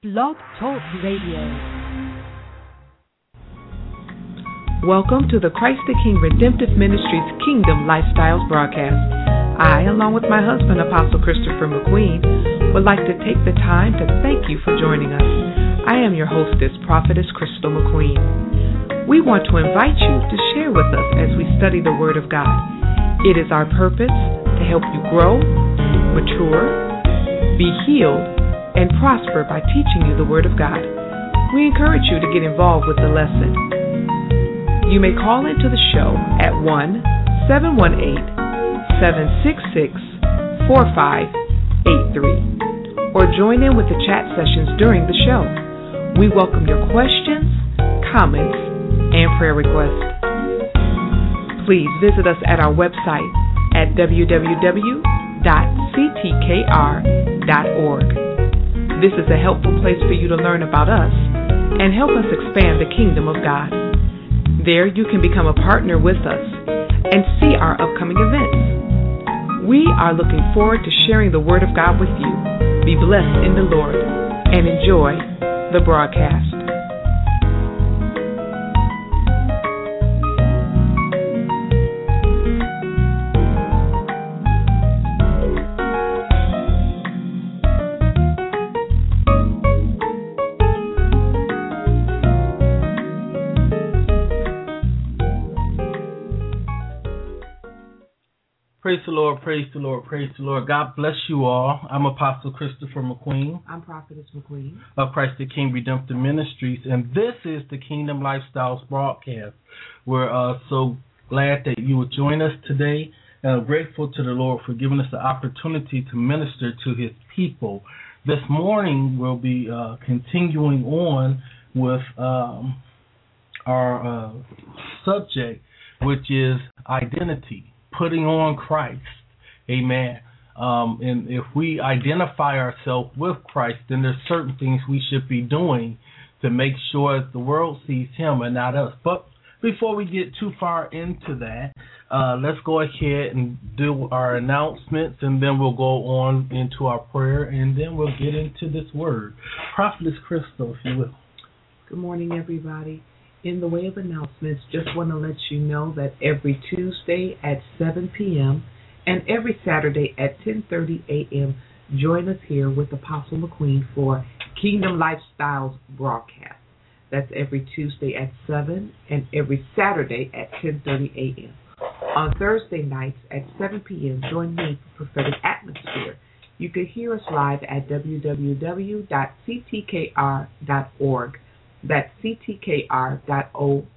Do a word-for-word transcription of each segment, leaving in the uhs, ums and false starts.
Blog Talk Radio. Welcome to the Christ the King Redemptive Ministries Kingdom Lifestyles broadcast. I, along with my husband, Apostle Christopher McQueen, would like to take the time to thank you for joining us. I am your hostess, Prophetess Crystal McQueen. We want to invite you to share with us as we study the Word of God. It is our purpose to help you grow, mature, be healed, and prosper by teaching you the Word of God. We encourage you to get involved with the lesson. You may call into the show at one seven one eight, seven six six, four five eight three or join in with the chat sessions during the show. We welcome your questions, comments, and prayer requests. Please visit us at our website at w w w dot c t k r dot org. This is a helpful place for you to learn about us and help us expand the kingdom of God. There you can become a partner with us and see our upcoming events. We are looking forward to sharing the Word of God with you. Be blessed in the Lord and enjoy the broadcast. Praise the Lord, praise the Lord, praise the Lord. God bless you all. I'm Apostle Christopher McQueen. I'm Prophetess McQueen. Of Christ the King Redemptive Ministries. And this is the Kingdom Lifestyles broadcast. We're uh, so glad that you would join us today. And I'm grateful to the Lord for giving us the opportunity to minister to His people. This morning we'll be uh, continuing on with um, our uh, subject, which is identity. Putting on Christ. Amen. Um, and if we identify ourselves with Christ, then there's certain things we should be doing to make sure that the world sees Him and not us. But before we get too far into that, uh, let's go ahead and do our announcements, and then we'll go on into our prayer, and then we'll get into this word. Prophetess Crystal, if you will. Good morning, everybody. In the way of announcements, just want to let you know that every Tuesday at seven p.m. and every Saturday at ten thirty a.m., join us here with Apostle McQueen for Kingdom Lifestyles broadcast. That's every Tuesday at seven and every Saturday at ten thirty a.m. On Thursday nights at seven p.m., join me for Prophetic Atmosphere. You can hear us live at w w w dot c t k r dot org. That's c t k r dot org.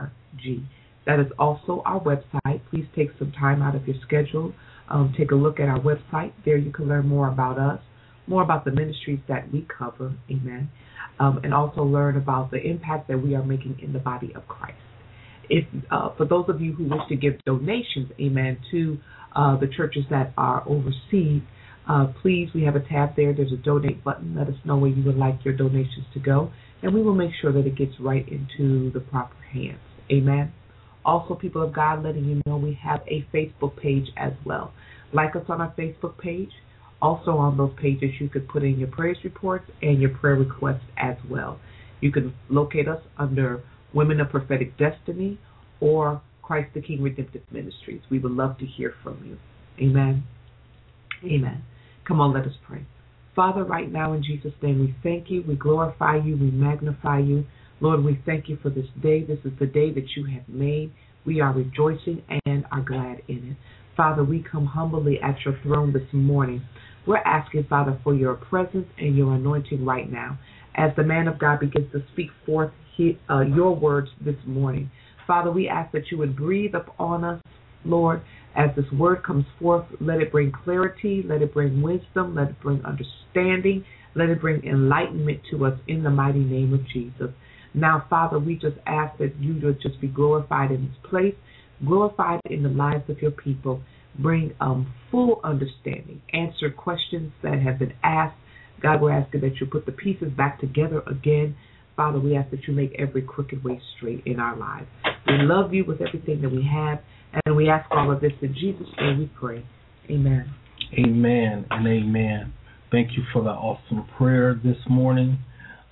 That is also our website. Please take some time out of your schedule. Um, take a look at our website. There you can learn more about us, more about the ministries that we cover, amen, um, and also learn about the impact that we are making in the body of Christ. If uh, for those of you who wish to give donations, amen, to uh, the churches that are overseas, uh, please, we have a tab there. There's a donate button. Let us know where you would like your donations to go, and we will make sure that it gets right into the proper hands. Amen. Also, people of God, letting you know we have a Facebook page as well. Like us on our Facebook page. Also on those pages, you could put in your praise reports and your prayer requests as well. You can locate us under Women of Prophetic Destiny or Christ the King Redemptive Ministries. We would love to hear from you. Amen. Amen. Come on, let us pray. Father, right now in Jesus' name, we thank you, we glorify you, we magnify you. Lord, we thank you for this day. This is the day that you have made. We are rejoicing and are glad in it. Father, we come humbly at your throne this morning. We're asking, Father, for your presence and your anointing right now as the man of God begins to speak forth his, uh, your words this morning. Father, we ask that you would breathe upon us, Lord, as this word comes forth. Let it bring clarity, let it bring wisdom, let it bring understanding, let it bring enlightenment to us in the mighty name of Jesus. Now, Father, we just ask that you would just be glorified in this place, glorified in the lives of your people. Bring um, full understanding, answer questions that have been asked. God, we're asking that you put the pieces back together again. Father, we ask that you make every crooked way straight in our lives. We love you with everything that we have, and we ask all of this in Jesus' name we pray. Amen. Amen and amen. Thank you for the awesome prayer this morning.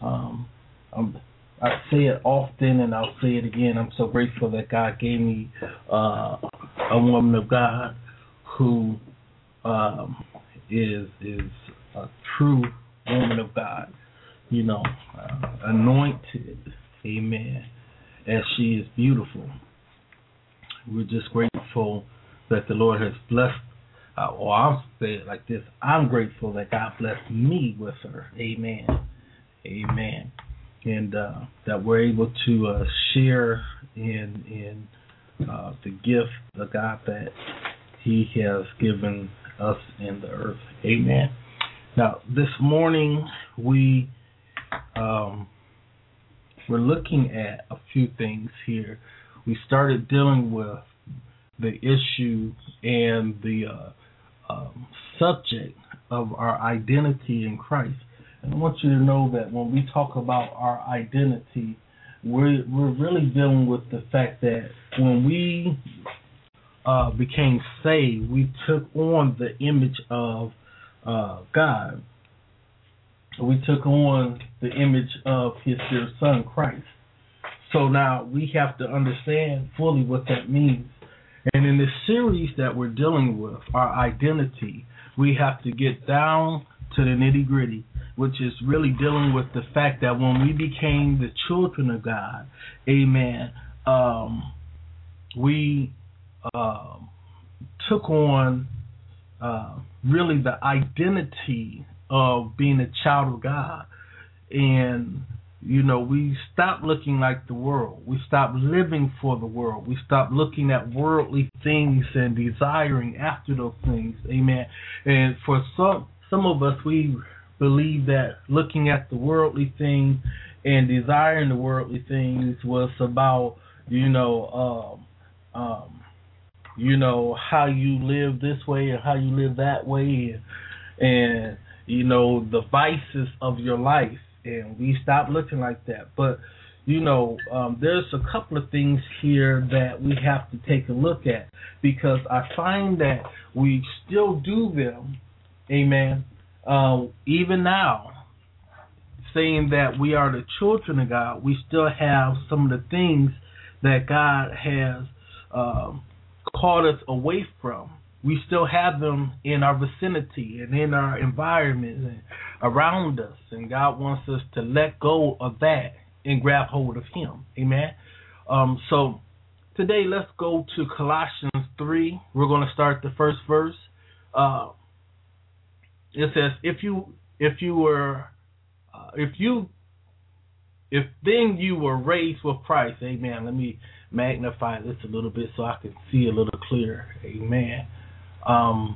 Um, I'm, I say it often, and I'll say it again. I'm so grateful that God gave me uh, a woman of God who um, is is a true woman of God. You know, uh, anointed, amen, as she is beautiful. We're just grateful that the Lord has blessed, uh, or I'll say it like this, I'm grateful that God blessed me with her, amen, amen, and uh, that we're able to uh, share in, in uh, the gift of God that He has given us in the earth, amen. Now, this morning, we Um, we're looking at a few things here. We started dealing with the issue and the uh, um, subject of our identity in Christ. And I want you to know that when we talk about our identity, we're, we're really dealing with the fact that when we uh, became saved, we took on the image of uh, God. We took on the image of His dear Son, Christ. So now we have to understand fully what that means. And in this series that we're dealing with, our identity, we have to get down to the nitty-gritty, which is really dealing with the fact that when we became the children of God, amen, um, we uh, took on uh, really the identity of being a child of God. And, you know, we stopped looking like the world. We stopped living for the world. We stopped looking at worldly things and desiring after those things. Amen. And for some some of us, we believe that looking at the worldly thing and desiring the worldly things was about, you know, um, um, you know, how you live this way and how you live that way, and, and you know, the vices of your life, and we stop looking like that. But, you know, um, there's a couple of things here that we have to take a look at, because I find that we still do them, amen, uh, even now, saying that we are the children of God. We still have some of the things that God has um, called us away from. We still have them in our vicinity and in our environment and around us. And God wants us to let go of that and grab hold of Him. Amen. Um, so today let's go to Colossians three. We're going to start the first verse. Uh, it says, if you if you were uh, if you if then you were raised with Christ. Amen. Let me magnify this a little bit so I can see a little clearer. Amen. Um,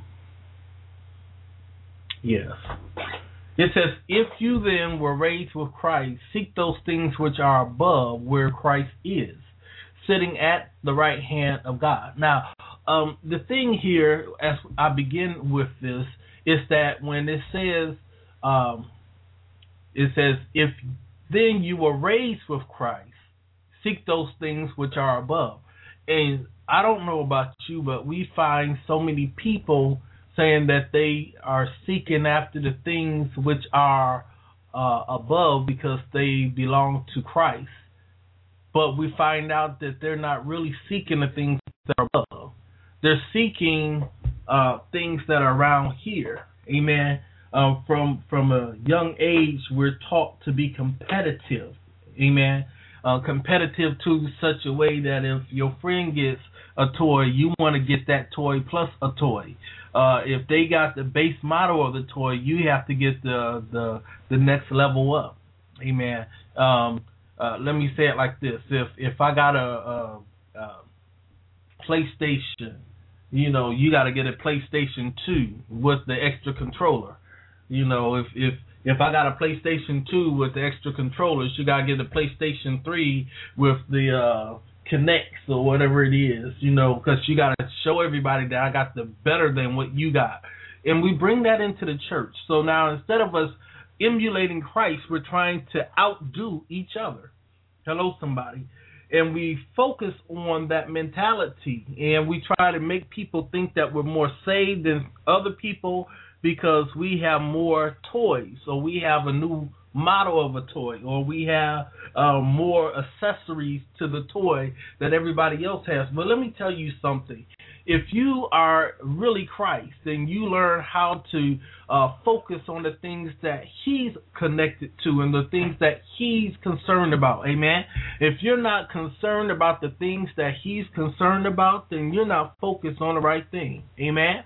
yes. It says, if you then were raised with Christ, seek those things which are above, where Christ is, sitting at the right hand of God. Now, um, the thing here, as I begin with this, is that when it says, um, it says, if then you were raised with Christ, seek those things which are above. And I don't know about you, but we find so many people saying that they are seeking after the things which are uh, above because they belong to Christ. But we find out that they're not really seeking the things that are above. They're seeking uh, things that are around here. Amen. Uh, from from a young age, we're taught to be competitive. Amen. Uh, competitive to such a way that if your friend gets a toy, you want to get that toy plus a toy. Uh, if they got the base model of the toy, you have to get the the, the next level up. Amen. Um, uh, let me say it like this: if if I got a, a, a PlayStation, you know, you got to get a PlayStation two with the extra controller. You know, if if If I got a PlayStation two with the extra controllers, you got to get a PlayStation three with the uh, Kinects or whatever it is, you know, because you got to show everybody that I got the better than what you got. And we bring that into the church. So now instead of us emulating Christ, we're trying to outdo each other. Hello, somebody. And we focus on that mentality, and we try to make people think that we're more saved than other people because we have more toys, or we have a new model of a toy, or we have uh, more accessories to the toy that everybody else has. But let me tell you something. If you are really Christ, then you learn how to uh, focus on the things that he's connected to and the things that he's concerned about. Amen. If you're not concerned about the things that he's concerned about, then you're not focused on the right thing. Amen.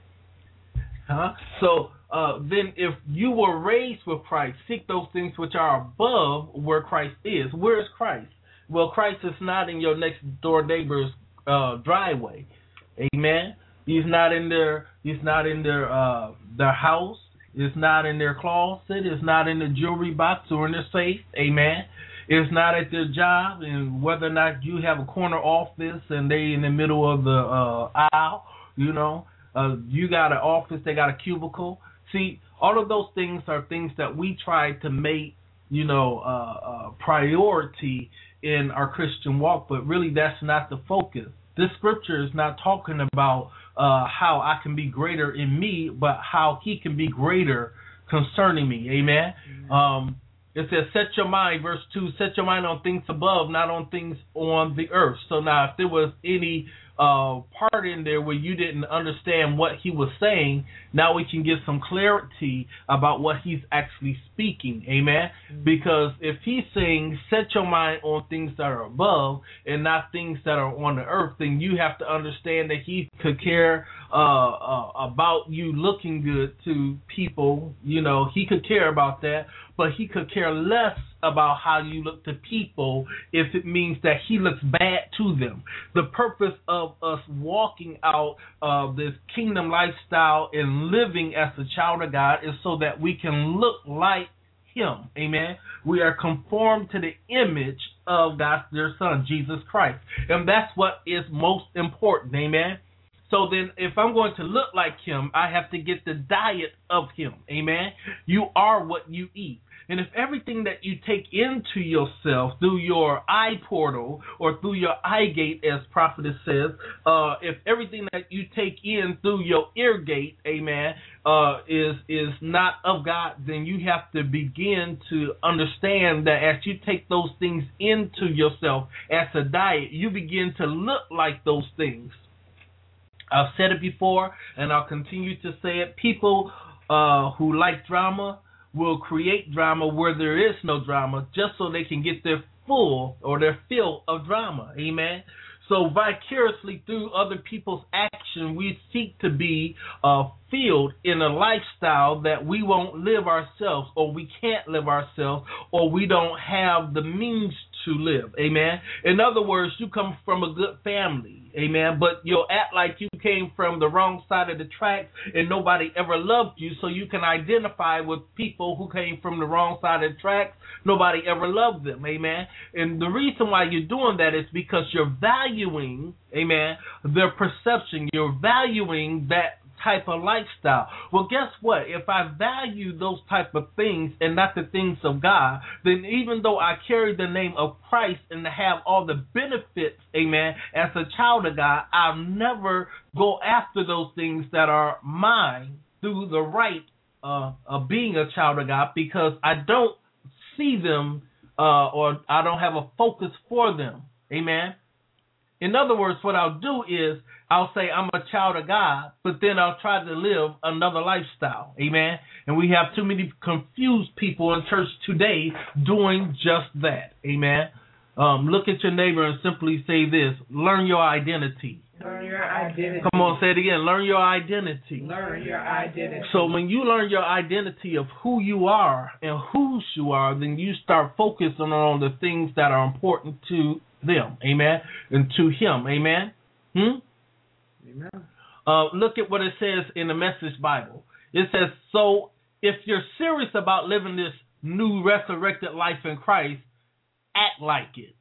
Huh? So uh, then if you were raised with Christ, seek those things which are above where Christ is. Where is Christ? Well, Christ is not in your next door neighbor's uh, driveway. Amen. He's not in their he's not in their uh, their house. It's not in their closet. It's not in the jewelry box or in their safe. Amen. It's not at their job, and whether or not you have a corner office and they in the middle of the uh, aisle, you know. Uh, you got an office, they got a cubicle. See, all of those things are things that we try to make, you know, uh, uh, priority in our Christian walk, but really that's not the focus. This scripture is not talking about uh, how I can be greater in me, but how he can be greater concerning me. Amen. Mm-hmm. Um, it says, set your mind, verse two, set your mind on things above, not on things on the earth. So now if there was any Uh, part in there where you didn't understand what he was saying, now we can get some clarity about what he's actually speaking. Amen. Mm-hmm. Because if he's saying set your mind on things that are above and not things that are on the earth, then you have to understand that he could care uh, uh, about you looking good to people. You know, he could care about that, but he could care less about how you look to people if it means that he looks bad to them. The purpose of us walking out of this kingdom lifestyle and living as a child of God is so that we can look like him. Amen. We are conformed to the image of God's dear son, Jesus Christ. And that's what is most important. Amen. So then if I'm going to look like him, I have to get the diet of him. Amen. You are what you eat. And if everything that you take into yourself through your eye portal or through your eye gate, as prophetess says, uh, if everything that you take in through your ear gate, amen, uh, is is not of God, then you have to begin to understand that as you take those things into yourself as a diet, you begin to look like those things. I've said it before, and I'll continue to say it. People uh, who like drama will create drama where there is no drama just so they can get their full or their fill of drama. Amen. So vicariously through other people's action, we seek to be uh, filled in a lifestyle that we won't live ourselves, or we can't live ourselves, or we don't have the means to live. Amen. In other words, you come from a good family. Amen. But you'll act like you came from the wrong side of the track and nobody ever loved you, so you can identify with people who came from the wrong side of the track. Nobody ever loved them. Amen. And the reason why you're doing that is because you're valuing, amen, their perception. You're valuing that type of lifestyle. Well, guess what? If I value those type of things and not the things of God, then even though I carry the name of Christ and have all the benefits, amen, as a child of God, I'll never go after those things that are mine through the right uh, of being a child of God, because I don't see them uh, or I don't have a focus for them. Amen. In other words, what I'll do is I'll say I'm a child of God, but then I'll try to live another lifestyle. Amen. And we have too many confused people in church today doing just that. Amen. Um, look at your neighbor and simply say this: learn your identity. Learn your identity. Come on, say it again. Learn your identity. Learn your identity. So when you learn your identity of who you are and whose you are, then you start focusing on the things that are important to them. Amen. And to him. Amen. Hmm? Amen. Uh, look at what it says in the Message Bible. It says, so if you're serious about living this new resurrected life in Christ, act like it.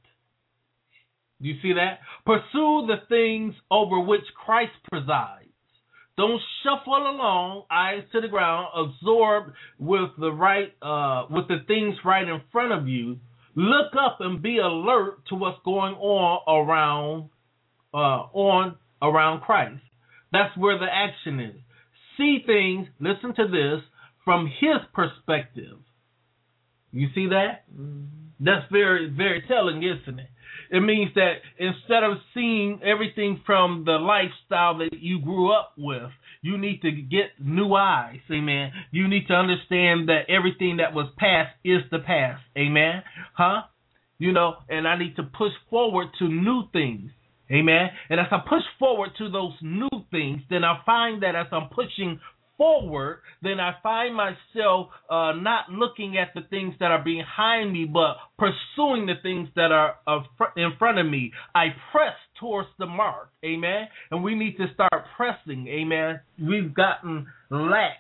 Do you see that? Pursue the things over which Christ presides. Don't shuffle along, eyes to the ground, absorbed with the right, uh, with the things right in front of you. Look up and be alert to what's going on around, uh, on around Christ. That's where the action is. See things, listen to this, from his perspective. You see that? Mm-hmm. That's very, very telling, isn't it? It means that instead of seeing everything from the lifestyle that you grew up with, you need to get new eyes, amen. You need to understand that everything that was past is the past, amen. Huh? You know, and I need to push forward to new things, amen. And as I push forward to those new things, then I find that as I'm pushing forward, then I find myself uh, not looking at the things that are behind me, but pursuing the things that are of fr- in front of me. I press towards the mark, amen. And we need to start pressing, amen. We've gotten lax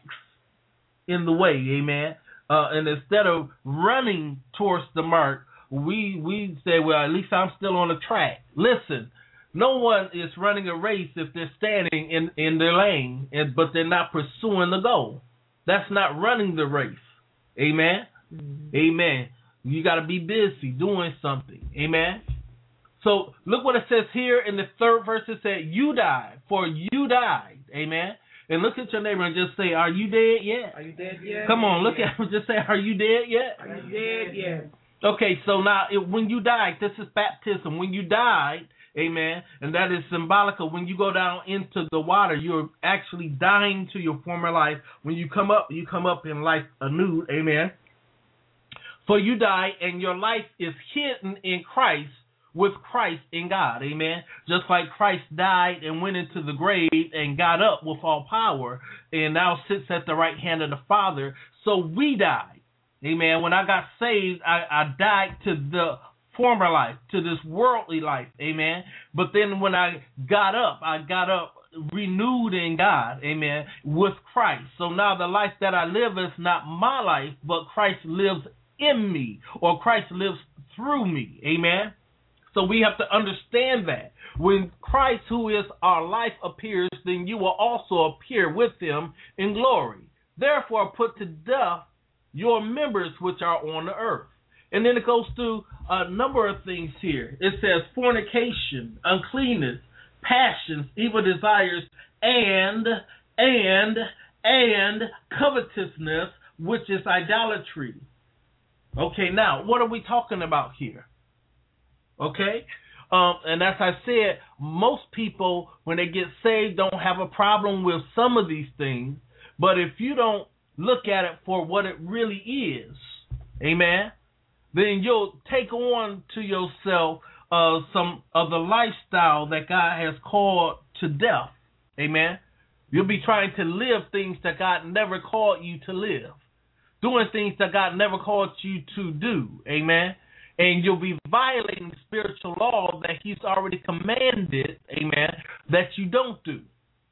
in the way, amen. Uh, and instead of running towards the mark, we we say, well, at least I'm still on the track. Listen. No one is running a race if they're standing in, in their lane, and, but they're not pursuing the goal. That's not running the race. Amen? Mm-hmm. Amen. You got to be busy doing something. Amen? So look what it says here in the third verse. It said, you died, for you died. Amen? And look at your neighbor and just say, are you dead yet? Are you dead yet? Come on, look at him and just say, are you dead yet? Are you dead yet? Okay, so now it, when you died, this is baptism. When you died, amen, and that is symbolic of when you go down into the water, you're actually dying to your former life. When you come up, you come up in life anew, amen. For you die, and your life is hidden in Christ, with Christ in God, amen. Just like Christ died and went into the grave and got up with all power, and now sits at the right hand of the Father, so we died. Amen. When I got saved, I, I died to the former life, to this worldly life. Amen. But then when I got up, I got up renewed in God. Amen. With Christ. So now the life that I live is not my life, but Christ lives in me, or Christ lives through me. Amen. So we have to understand that. When Christ, who is our life, appears, then you will also appear with him in glory. Therefore, put to death your members which are on the earth. And then it goes through a number of things here. It says fornication, uncleanness, passions, evil desires, and, and, and covetousness, which is idolatry. Okay, now, what are we talking about here? Okay? Um, and as I said, most people, when they get saved, don't have a problem with some of these things. But if you don't look at it for what it really is, amen, then you'll take on to yourself uh, some of the lifestyle that God has called to death, amen. You'll be trying to live things that God never called you to live, doing things that God never called you to do, amen. And you'll be violating the spiritual law that he's already commanded, amen, that you don't do,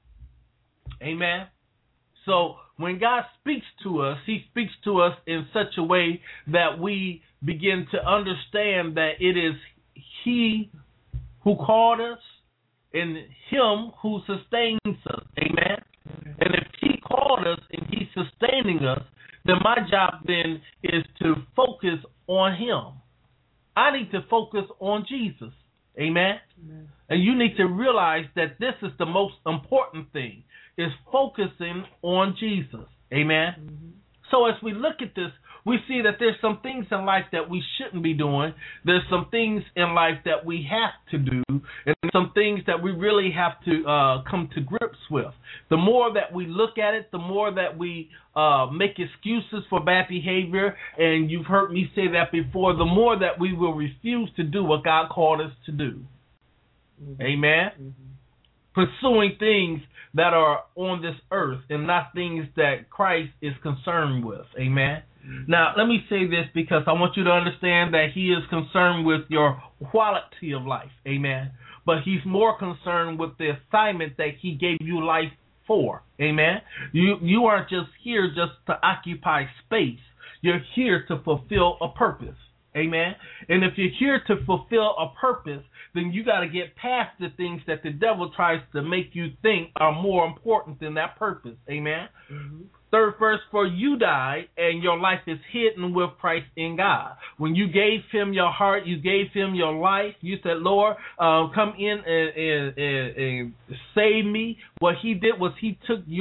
amen. So when God speaks to us, he speaks to us in such a way that we begin to understand that it is he who called us and him who sustains us. Amen. And if he called us and he's sustaining us, then my job then is to focus on him. I need to focus on Jesus. Amen. Amen. And you need to realize that this is the most important thing, is focusing on Jesus. Amen. Mm-hmm. So as we look at this, we see that there's some things in life that we shouldn't be doing. There's some things in life that we have to do, and some things that we really have to uh, come to grips with. The more that we look at it, the more that we uh, make excuses for bad behavior, and you've heard me say that before, the more that we will refuse to do what God called us to do. Mm-hmm. Amen? Mm-hmm. Pursuing things that are on this earth and not things that Christ is concerned with. Amen? Mm-hmm. Now, let me say this because I want you to understand that he is concerned with your quality of life. Amen? But he's more concerned with the assignment that he gave you life for. Amen? You, you aren't just here just to occupy space. You're here to fulfill a purpose. Amen? And if you're here to fulfill a purpose, then you got to get past the things that the devil tries to make you think are more important than that purpose. Amen? Mm-hmm. Third verse, for you died, and your life is hidden with Christ in God. When you gave him your heart, you gave him your life, you said, Lord, uh, come in and, and, and, and save me. What he did was he took your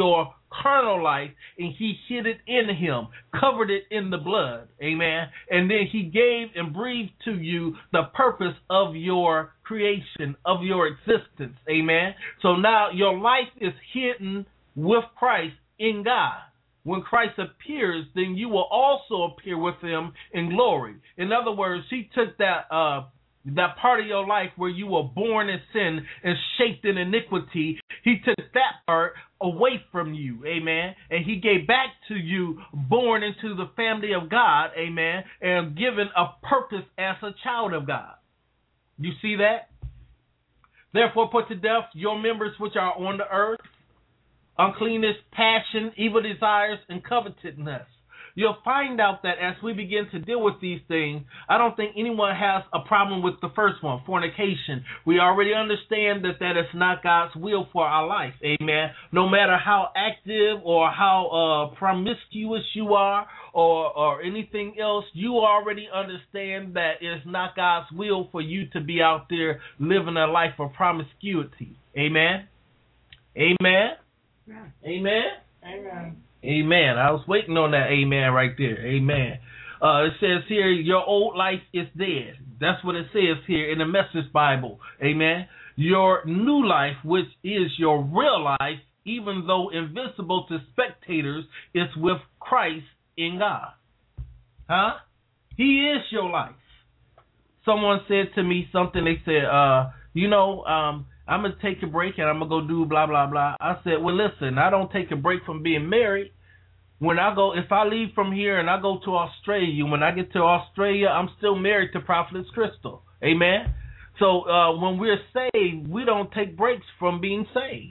carnal life, and he hid it in him, covered it in the blood. Amen. And then he gave and breathed to you the purpose of your creation, of your existence. Amen. So now your life is hidden with Christ in God. When Christ appears, then you will also appear with him in glory. In other words, he took that uh, that part of your life where you were born in sin and shaped in iniquity. He took that part away from you, amen, and he gave back to you, born into the family of God, amen, and given a purpose as a child of God. You see that? Therefore put to death your members which are on the earth, uncleanness, passion, evil desires, and covetousness. You'll find out that as we begin to deal with these things, I don't think anyone has a problem with the first one, fornication. We already understand that that is not God's will for our life, amen. No matter how active or how uh, promiscuous you are or, or anything else, you already understand that it is not God's will for you to be out there living a life of promiscuity, amen. Amen. Yeah. Amen. Amen. Amen. I was waiting on that amen right there. Amen. Uh, it says here, your old life is dead. That's what it says here in the Message Bible. Amen. Your new life, which is your real life, even though invisible to spectators, is with Christ in God. Huh? He is your life. Someone said to me something. They said, uh, you know, um, I'm going to take a break and I'm going to go do blah, blah, blah. I said, well, listen, I don't take a break from being married. When I go, if I leave from here and I go to Australia, when I get to Australia, I'm still married to Prophetess Crystal. Amen. So uh, when we're saved, we don't take breaks from being saved.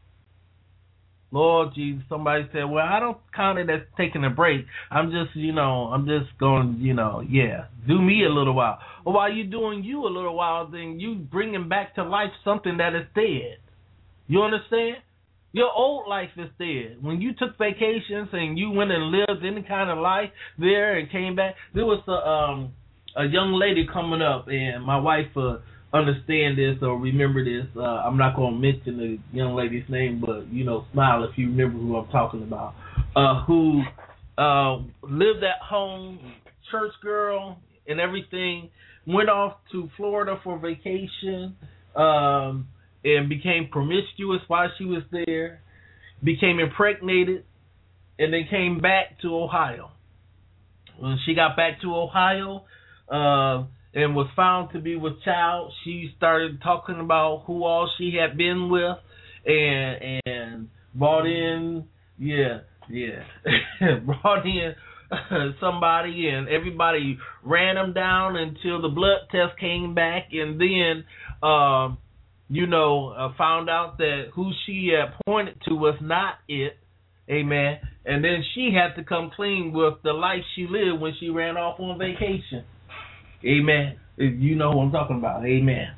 Lord Jesus, somebody said, well, I don't count it as taking a break. I'm just, you know, I'm just going, you know, yeah, do me a little while. Well, while you're doing you a little while, then you bringing back to life something that is dead. You understand? Your old life is dead. When you took vacations and you went and lived any kind of life there and came back, there was a, um, a young lady coming up, and my wife uh, understand this or remember this. Uh, I'm not going to mention the young lady's name, but, you know, smile if you remember who I'm talking about, uh, who uh, lived at home, church girl and everything, went off to Florida for vacation, um, and became promiscuous while she was there, became impregnated, and then came back to Ohio. When she got back to Ohio uh, and was found to be with child, she started talking about who all she had been with and and brought in, yeah, yeah, brought in somebody, and everybody ran them down until the blood test came back, and then um, you know, uh, found out that who she had pointed to was not it, amen, and then she had to come clean with the life she lived when she ran off on vacation, amen. If you know who I'm talking about, amen.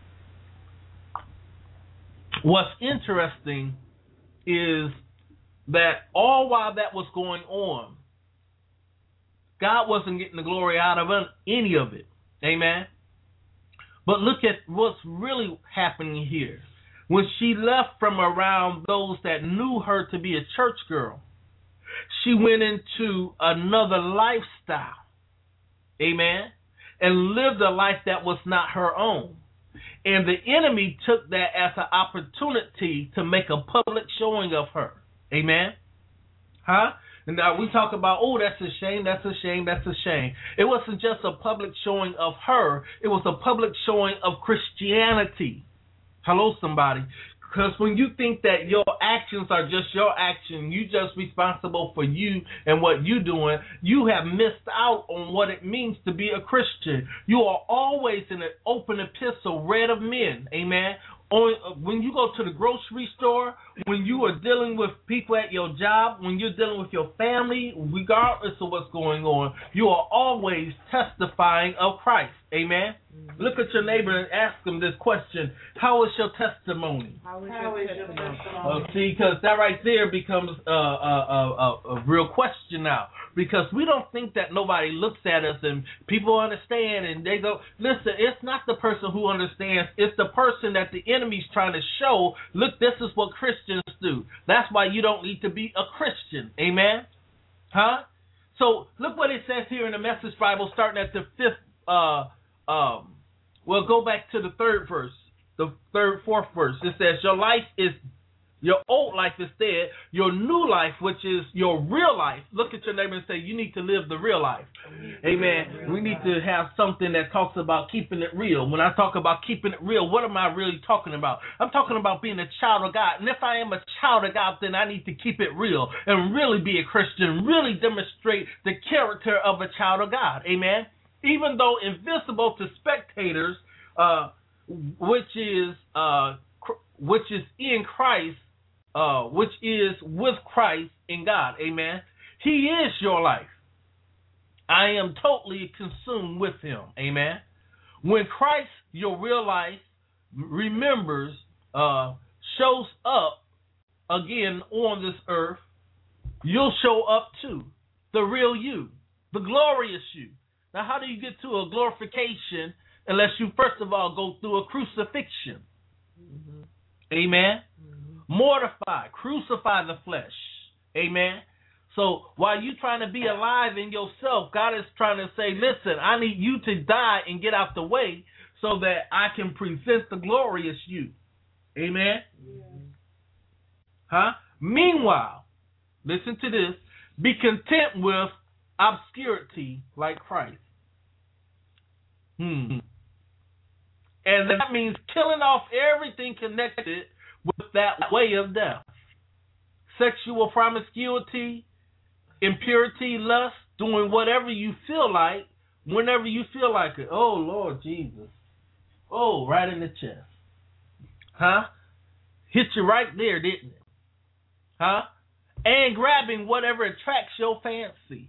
What's interesting is that all while that was going on, God wasn't getting the glory out of any of it, amen. But look at what's really happening here. When she left from around those that knew her to be a church girl, she went into another lifestyle, amen, and lived a life that was not her own. And the enemy took that as an opportunity to make a public showing of her, amen, huh? And now we talk about, oh, that's a shame, that's a shame, that's a shame. It wasn't just a public showing of her. It was a public showing of Christianity. Hello, somebody. Because when you think that your actions are just your action, you just responsible for you and what you're doing, you have missed out on what it means to be a Christian. You are always in an open epistle read of men, amen. On, when you go to the grocery store, when you are dealing with people at your job, when you're dealing with your family, regardless of what's going on, you are always testifying of Christ. Amen? Mm-hmm. Look at your neighbor and ask them this question. How is your testimony? How is, How your, is testimony? your testimony? Uh, see, because that right there becomes uh, a, a, a, a real question now. Because we don't think that nobody looks at us and people understand and they go, listen, it's not the person who understands. It's the person that the enemy's trying to show, look, this is what Christians Christians do. That's why you don't need to be a Christian. Amen? Huh? So look what it says here in the Message Bible, starting at the fifth. Uh, um, well, go back to the third verse, the third, fourth verse. It says, "Your life is your old life is dead. Your new life, which is your real life." Look at your neighbor and say, "You need to live the real life." Amen. We need to have something that talks about keeping it real. When I talk about keeping it real, what am I really talking about? I'm talking about being a child of God. And if I am a child of God, then I need to keep it real and really be a Christian, really demonstrate the character of a child of God. Amen. Even though invisible to spectators, uh, which is uh, cr- which is in Christ, uh, which is with Christ in God. Amen. He is your life. I am totally consumed with him. Amen. When Christ, your real life, remembers, uh, shows up again on this earth, you'll show up too. The real you, the glorious you. Now, how do you get to a glorification unless you first of all go through a crucifixion? Mm-hmm. Amen. Mm-hmm. Mortify, crucify the flesh. Amen. So while you're trying to be alive in yourself, God is trying to say, listen, I need you to die and get out the way so that I can present the glorious you. Amen? Yeah. Huh? Meanwhile, listen to this. Be content with obscurity like Christ. Hmm. And that means killing off everything connected with that way of death. Sexual promiscuity, impurity, lust, doing whatever you feel like, whenever you feel like it. Oh, Lord Jesus. Oh, right in the chest. Huh? Hit you right there, didn't it? Huh? And grabbing whatever attracts your fancy.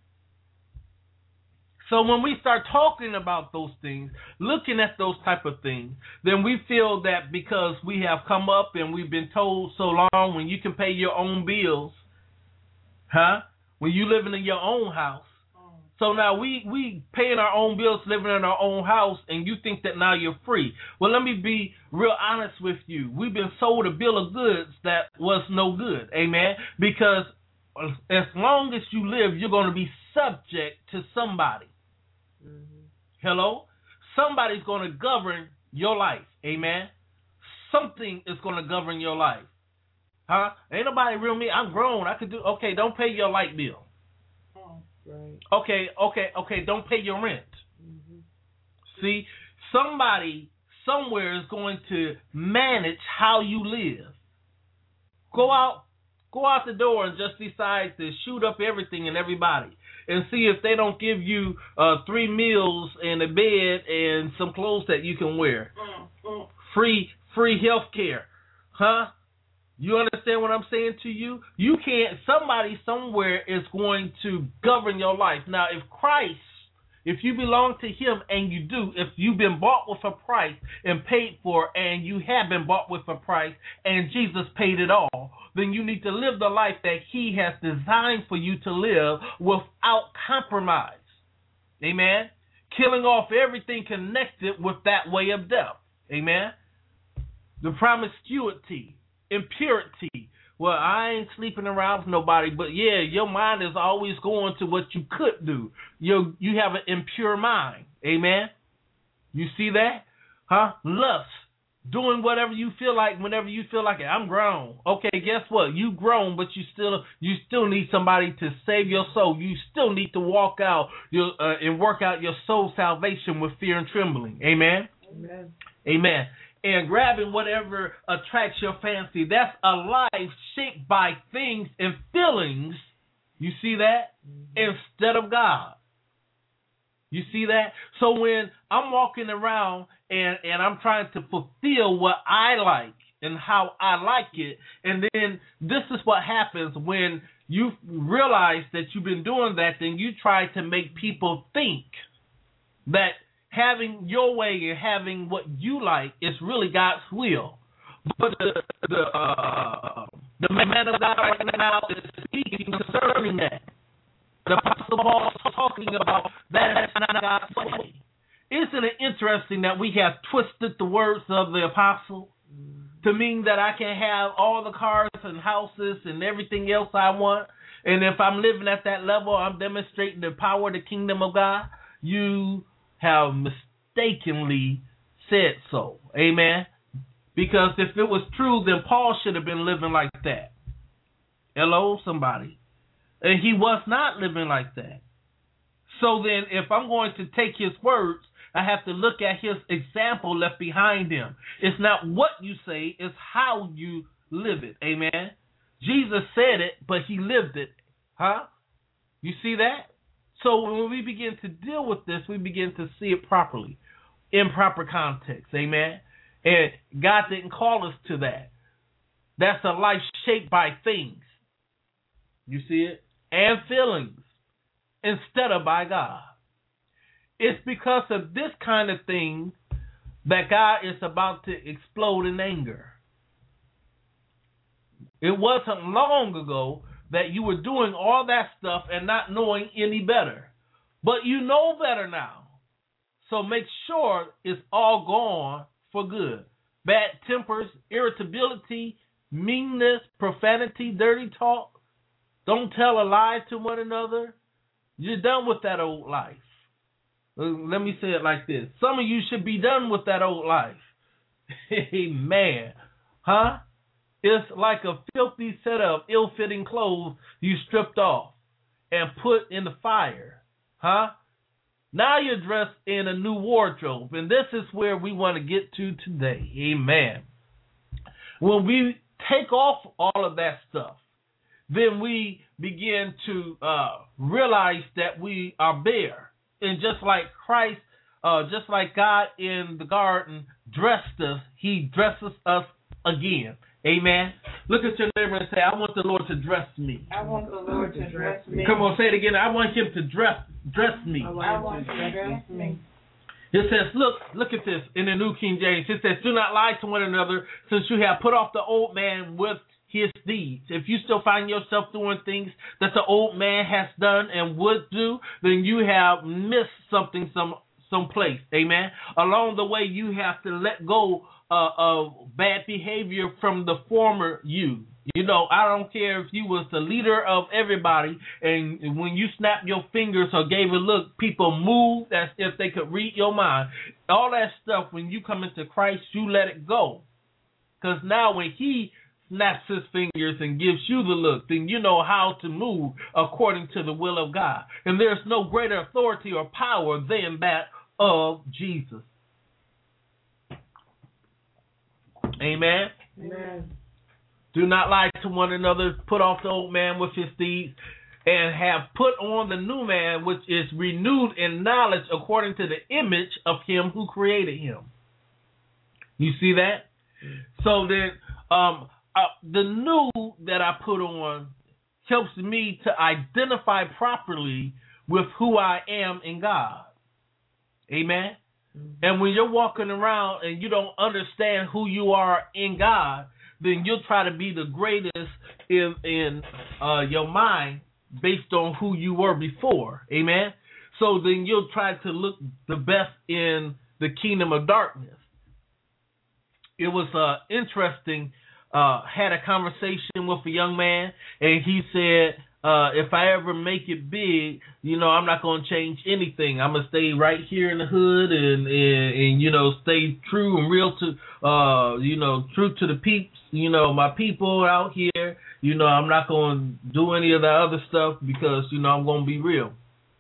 So when we start talking about those things, looking at those type of things, then we feel that because we have come up and we've been told so long, when you can pay your own bills, huh? When you living in your own house. So now we, we paying our own bills, living in our own house, and you think that now you're free. Well, let me be real honest with you. We've been sold a bill of goods that was no good. Amen? Because as long as you live, you're going to be subject to somebody. Mm-hmm. Hello? Somebody's going to govern your life. Amen? Something is going to govern your life. Huh? Ain't nobody real me. I'm grown. I could do. Okay, don't pay your light bill. Oh, right. Okay, okay, okay. Don't pay your rent. Mm-hmm. See, somebody somewhere is going to manage how you live. Go out, go out the door and just decide to shoot up everything and everybody, and see if they don't give you uh, three meals and a bed and some clothes that you can wear. Mm-hmm. Free, free health care, huh? You understand what I'm saying to you? You can't, somebody somewhere is going to govern your life. Now, if Christ, if you belong to him, and you do, if you've been bought with a price and paid for, and you have been bought with a price, and Jesus paid it all, then you need to live the life that he has designed for you to live without compromise. Amen? Killing off everything connected with that way of death. Amen? The promiscuity. Impurity. Well, I ain't sleeping around with nobody, but yeah, your mind is always going to what you could do. You you have an impure mind. Amen? You see that? Huh? Lust. Doing whatever you feel like whenever you feel like it. I'm grown. Okay, guess what? You grown, but you still you still need somebody to save your soul. You still need to walk out your uh, and work out your soul salvation with fear and trembling. Amen? Amen. Amen. And grabbing whatever attracts your fancy. That's a life shaped by things and feelings. You see that? Mm-hmm. Instead of God. You see that? So when I'm walking around and, and I'm trying to fulfill what I like and how I like it, and then this is what happens when you realize that you've been doing that, then you try to make people think that having your way and having what you like is really God's will. But the the, uh, the man of God right now is speaking concerning that. The Apostle Paul is talking about that is not God's way. Isn't it interesting that we have twisted the words of the apostle? to mean that I can have all the cars and houses and everything else I want. And if I'm living at that level, I'm demonstrating the power of the kingdom of God. You have mistakenly said so. Amen. Because if it was true, then Paul should have been living like that. Hello, somebody. And he was not living like that. So then if I'm going to take his words, I have to look at his example left behind him. It's not what you say, it's how you live it. Amen. Jesus said it, but he lived it. Huh? You see that? So when we begin to deal with this, we begin to see it properly, in proper context. Amen. And God didn't call us to that. That's a life shaped by things. You see it? And feelings instead of by God. It's because of this kind of thing that God is about to explode in anger. It wasn't long ago that you were doing all that stuff and not knowing any better. But you know better now. So make sure it's all gone for good. Bad tempers, irritability, meanness, profanity, dirty talk. Don't tell a lie to one another. You're done with that old life. Let me say it like this. Some of you should be done with that old life. Amen. Huh? It's like a filthy set of ill-fitting clothes you stripped off and put in the fire. Huh? Now you're dressed in a new wardrobe. And this is where we want to get to today. Amen. When we take off all of that stuff, then we begin to uh, realize that we are bare. And just like Christ, uh, just like God in the garden dressed us, he dresses us again. Amen. Look at your neighbor and say, I want the Lord to dress me. I want the Lord to dress me. Come on, say it again. I want him to dress dress me. I want him to dress me. It says, look, look at this in the New King James. It says, do not lie to one another, since you have put off the old man with his deeds. If you still find yourself doing things that the old man has done and would do, then you have missed something some someplace. Amen. Along the way, you have to let go uh, of bad behavior from the former you. You know, I don't care if you was the leader of everybody, and when you snapped your fingers or gave a look, people moved as if they could read your mind. All that stuff, when you come into Christ, you let it go. Because now when he snaps his fingers and gives you the look, then you know how to move according to the will of God. And there's no greater authority or power than that of Jesus. Amen. Amen. Do not lie to one another. Put off the old man with his deeds, and have put on the new man, which is renewed in knowledge according to the image of him who created him. You see that? So then, um, uh, the new that I put on helps me to identify properly with who I am in God. Amen? Mm-hmm. And when you're walking around and you don't understand who you are in God, then you'll try to be the greatest in, in uh, your mind based on who you were before. Amen? So then you'll try to look the best in the kingdom of darkness. It was uh, interesting. Uh, had a conversation with a young man, and he said, uh, if I ever make it big, you know, I'm not going to change anything. I'm going to stay right here in the hood and, and, and, you know, stay true and real to, uh, you know, true to the peeps, you know, my people out here. You know, I'm not going to do any of that other stuff because, you know, I'm going to be real.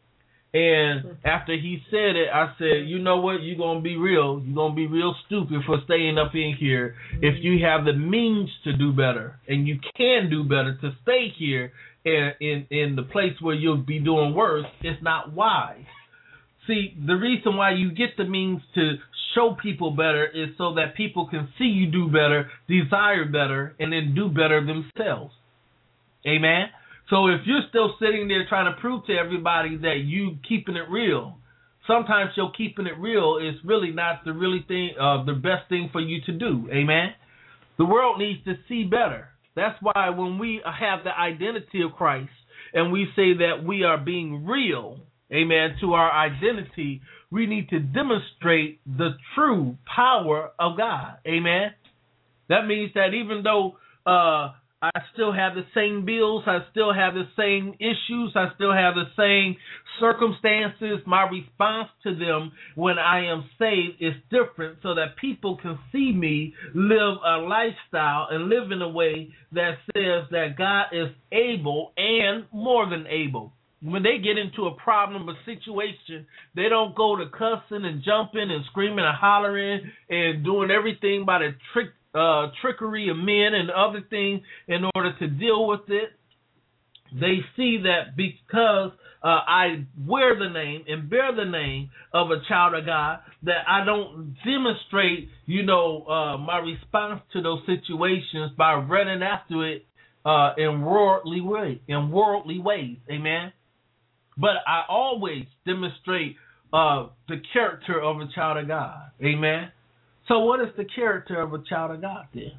And after he said it, I said, you know what? You're going to be real. You're going to be real stupid for staying up in here. Mm-hmm. If you have the means to do better and you can do better to stay here in, in, in the place where you'll be doing worse, it's not wise. See, the reason why you get the means to show people better is so that people can see you do better, desire better, and then do better themselves. Amen? So if you're still sitting there trying to prove to everybody that you keeping it real, sometimes your keeping it real is really not the really thing, uh, the best thing for you to do. Amen. The world needs to see better. That's why when we have the identity of Christ and we say that we are being real, amen, to our identity, we need to demonstrate the true power of God. Amen. That means that even though uh, I still have the same bills, I still have the same issues, I still have the same circumstances, my response to them when I am saved is different so that people can see me live a lifestyle and live in a way that says that God is able and more than able. When they get into a problem or situation, they don't go to cussing and jumping and screaming and hollering and doing everything by the trick Uh, trickery of men and other things in order to deal with it. They see that because uh, I wear the name and bear the name of a child of God, that I don't demonstrate, you know, uh, my response to those situations by running after it uh, in worldly way, in worldly ways. Amen. But I always demonstrate uh, the character of a child of God. Amen. So what is the character of a child of God then?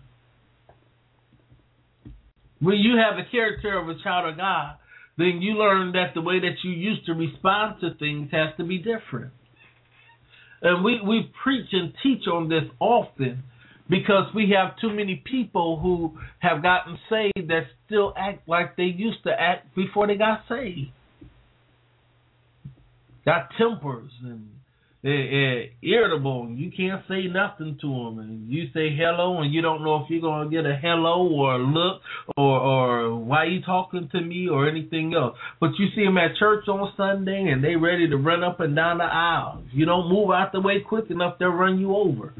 When you have the character of a child of God, then you learn that the way that you used to respond to things has to be different. And we, we preach and teach on this often because we have too many people who have gotten saved that still act like they used to act before they got saved. Got tempers and They're, they're irritable. You can't say nothing to them, and you say hello, and you don't know if you're gonna get a hello or a look or or why you talking to me or anything else. But you see them at church on Sunday, and they ready to run up and down the aisle. If you don't move out the way quick enough, they'll run you over.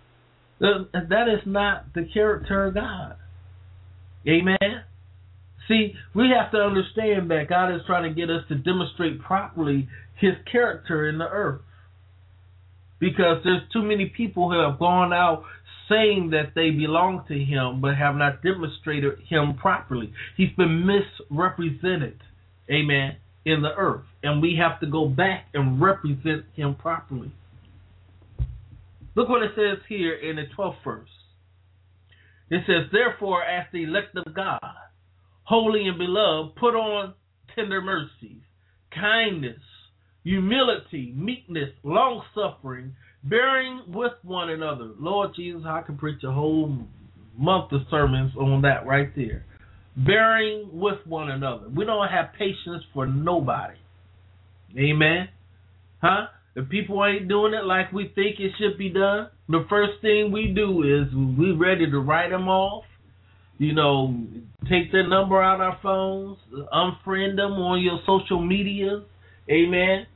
That is not the character of God. Amen. See, we have to understand that God is trying to get us to demonstrate properly His character in the earth. Because there's too many people who have gone out saying that they belong to Him but have not demonstrated Him properly. He's been misrepresented, amen, in the earth. And we have to go back and represent Him properly. Look what it says here in the twelfth verse. It says, therefore, as the elect of God, holy and beloved, put on tender mercies, kindness, humility, meekness, long-suffering, bearing with one another. Lord Jesus, I can preach a whole month of sermons on that right there. Bearing with one another. We don't have patience for nobody. Amen? Huh? If people ain't doing it like we think it should be done, the first thing we do is we ready to write them off. You know, take their number out of our phones, unfriend them on your social media. Amen?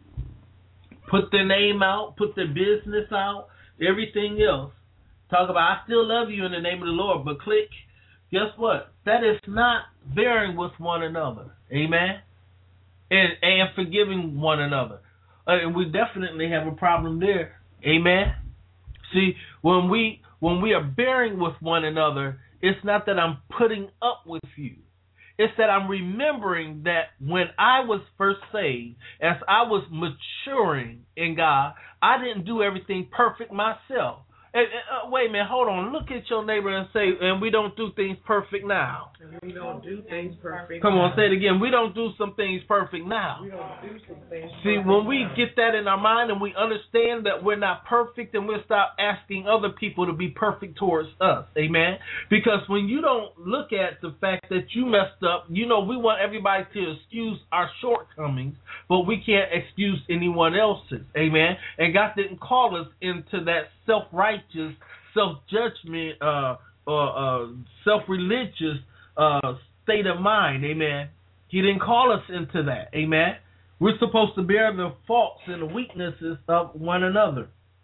Put their name out, put their business out, everything else. Talk about, I still love you in the name of the Lord, but click. Guess what? That is not bearing with one another. Amen? And, and forgiving one another. Uh, and we definitely have a problem there. Amen? See, when we when we are bearing with one another, it's not that I'm putting up with you. It's that I'm remembering that when I was first saved, as I was maturing in God, I didn't do everything perfect myself. And, uh, wait a minute, hold on. Look at your neighbor and say, and we don't do things perfect now. And we don't do things perfect. Come on, say it again. We don't do some things perfect now. We don't do some things See, perfect when we now. get that in our mind and we understand that we're not perfect, and we'll stop asking other people to be perfect towards us. Amen? Because when you don't look at the fact that you messed up, you know, we want everybody to excuse our shortcomings, but we can't excuse anyone else's. Amen? And God didn't call us into that self-righteous, self-judgment, uh, uh, uh, self-religious uh, state of mind. Amen. He didn't call us into that. Amen. We're supposed to bear the faults and the weaknesses of one another.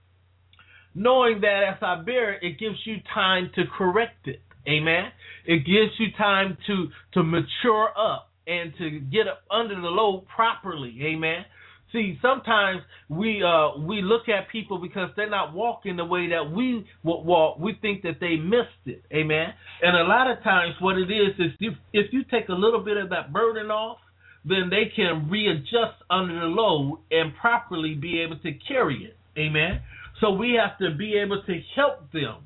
Knowing that as I bear it, it gives you time to correct it. Amen. It gives you time to, to mature up and to get up under the load properly. Amen. See, sometimes we uh, we look at people because they're not walking the way that we would walk. We think that they missed it, amen. And a lot of times, what it is is if, if you take a little bit of that burden off, then they can readjust under the load and properly be able to carry it, amen. So we have to be able to help them,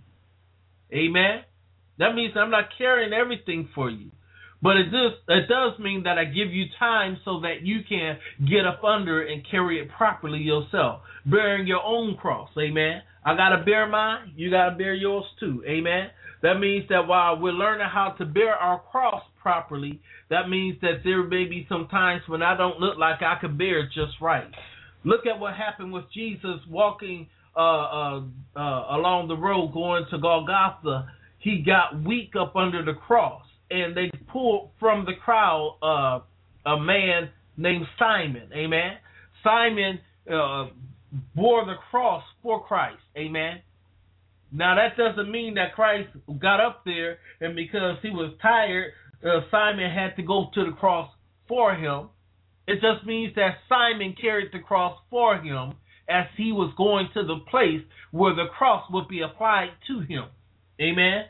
amen. That means I'm not carrying everything for you. But it does, it does mean that I give you time so that you can get up under and carry it properly yourself, bearing your own cross, amen. I got to bear mine. You got to bear yours too. Amen. That means that while we're learning how to bear our cross properly, that means that there may be some times when I don't look like I could bear it just right. Look at what happened with Jesus walking uh, uh, uh, along the road going to Golgotha. He got weak up under the cross, and they pulled from the crowd uh, a man named Simon. Amen. Simon uh, bore the cross for Christ. Amen. Now, that doesn't mean that Christ got up there and because he was tired, uh, Simon had to go to the cross for him. It just means that Simon carried the cross for him as he was going to the place where the cross would be applied to him. Amen?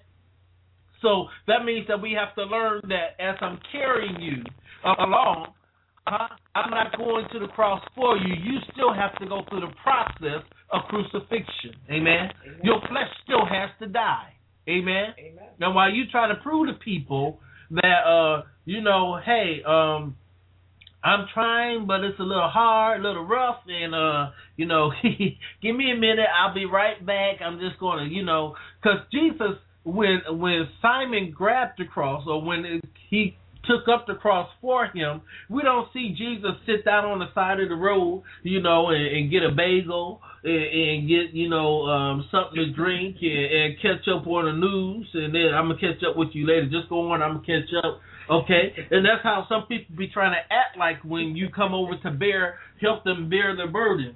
So that means that we have to learn that as I'm carrying you along, uh, I'm not going to the cross for you. You still have to go through the process of crucifixion. Amen? Amen. Your flesh still has to die. Amen? Amen. Now, while you try to prove to people that, uh, you know, hey, um, I'm trying, but it's a little hard, a little rough, and, uh, you know, give me a minute, I'll be right back. I'm just going to, you know, because Jesus, when when Simon grabbed the cross, or when it, he took up the cross for him, we don't see Jesus sit down on the side of the road, you know, and, and get a bagel and, and get, you know, um, something to drink and, and catch up on the news, and then I'm going to catch up with you later. Just go on, I'm going to catch up. Okay? And that's how some people be trying to act like when you come over to bear, help them bear their burden.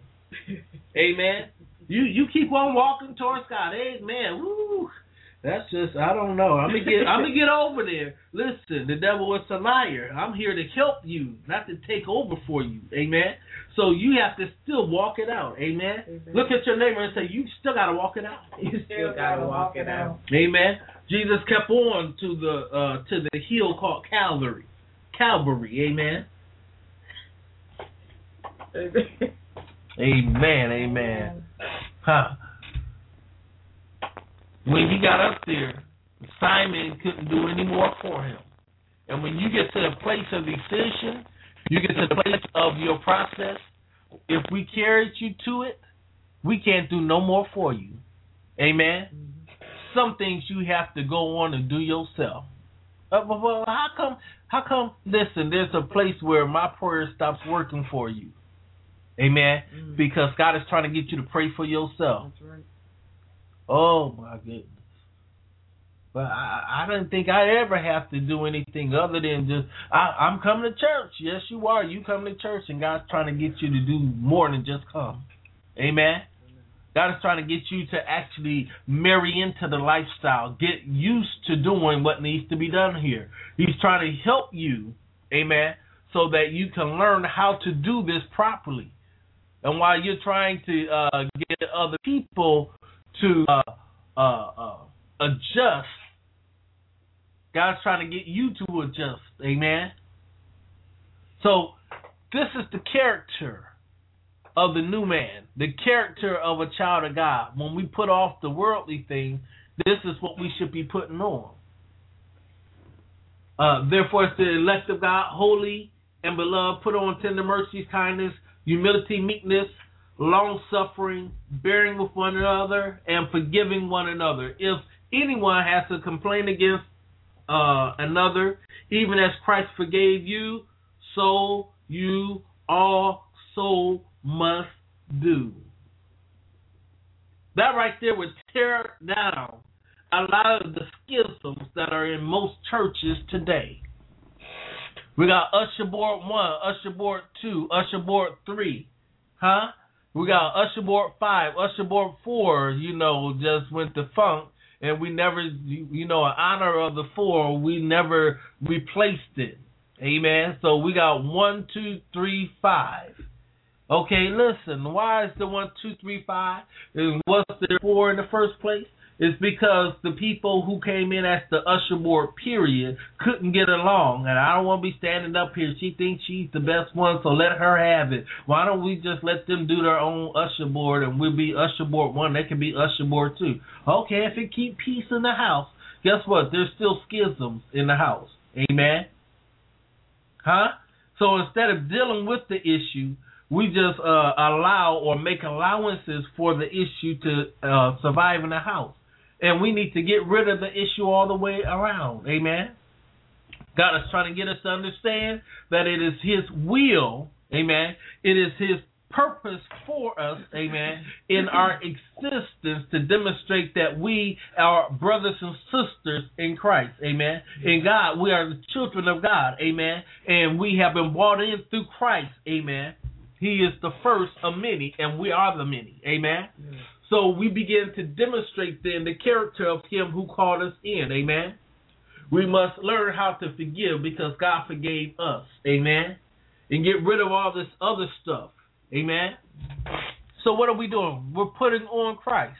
Amen? You you keep on walking towards God. Amen. Woo. That's just, I don't know. I'm gonna get I'm gonna get over there. Listen, the devil is a liar. I'm here to help you, not to take over for you. Amen. So you have to still walk it out. Amen. Amen. Look at your neighbor and say, you still gotta walk it out. You still gotta walk it out. Amen. Jesus kept on to the uh, to the hill called Calvary. Calvary. Amen. Amen. Amen. Huh. When he got up there, Simon couldn't do any more for him. And when you get to the place of decision, you get to the place of your process, if we carried you to it, we can't do no more for you. Amen? Mm-hmm. Some things you have to go on and do yourself. Uh, well, how come, how come, listen, there's a place where my prayer stops working for you. Amen? Mm-hmm. Because God is trying to get you to pray for yourself. That's right. Oh, my goodness. But I, I didn't think I ever have to do anything other than just, I, I'm coming to church. Yes, you are. You coming to church, and God's trying to get you to do more than just come. Amen? Amen. God is trying to get you to actually marry into the lifestyle, get used to doing what needs to be done here. He's trying to help you, amen, so that you can learn how to do this properly. And while you're trying to uh, get other people to uh, uh, uh, adjust, God's trying to get you to adjust. Amen? So this is the character of the new man, the character of a child of God. When we put off the worldly thing, this is what we should be putting on. Uh, therefore, it's the elect of God, holy and beloved, put on tender mercies, kindness, humility, meekness, long-suffering, bearing with one another, and forgiving one another. If anyone has to complain against uh, another, even as Christ forgave you, so you also must do. That right there would tear down a lot of the schisms that are in most churches today. We got Usher Board one, Usher Board two, Usher Board three. Huh? We got Usher Board five, Usher Board four, you know, just went defunct, and we never, you know, in honor of the four, we never replaced it. Amen? So we got one, two, three, five. Okay, listen, why is the one, two, three, five? And what's there four in the first place? It's because the people who came in as the usher board, period, couldn't get along. And I don't want to be standing up here. She thinks she's the best one, so let her have it. Why don't we just let them do their own usher board, and we'll be usher board one. They can be usher board two. Okay, if it keep peace in the house, guess what? There's still schisms in the house. Amen? Huh? So instead of dealing with the issue, we just uh, allow or make allowances for the issue to uh, survive in the house. And we need to get rid of the issue all the way around. Amen. God is trying to get us to understand that it is His will, amen. It is His purpose for us, amen, in our existence to demonstrate that we are brothers and sisters in Christ, amen. In God, we are the children of God, amen, and we have been brought in through Christ, amen. He is the first of many, and we are the many, amen. Yes. So we begin to demonstrate then the character of Him who called us in, amen. We must learn how to forgive because God forgave us, amen, and get rid of all this other stuff. Amen. So what are we doing? We're putting on Christ.